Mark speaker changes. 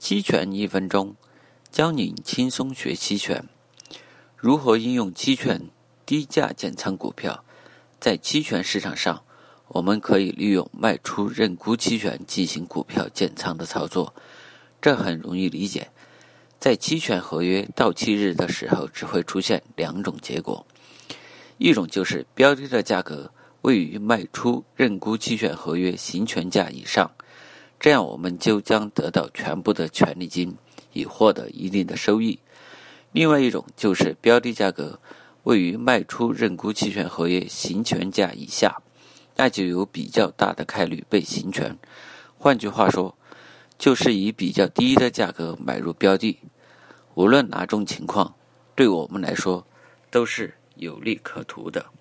Speaker 1: 期权1分钟，教你轻松学期权。如何应用期权低价减仓股票？在期权市场上，我们可以利用卖出认沽期权进行股票减仓的操作。这很容易理解。在期权合约到期日的时候，只会出现两种结果。一种就是标的的价格位于卖出认沽期权合约行权价以上，这样我们就将得到全部的权利金，以获得一定的收益。另外一种就是标的价格位于卖出认沽期权合约行权价以下，那就有比较大的概率被行权。换句话说，就是以比较低的价格买入标的。无论哪种情况，对我们来说都是有利可图的。